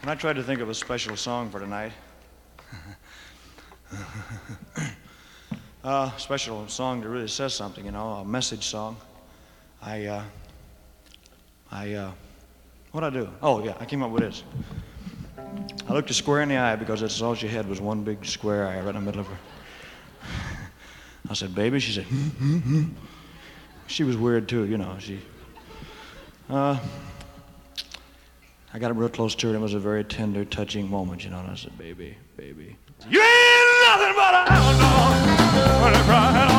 I tried to think of a special song for tonight. Special song that really says something, you know, a message song. What'd I do? Oh, yeah, I came up with this. I looked her square in the eye because that's all she had was one big square eye right in the middle of her. I said, baby, she said, She was weird too, you know, I got real close to her, and it was a very tender, touching moment, you know, and I said, baby, baby. You ain't nothing but an outlaw when I cried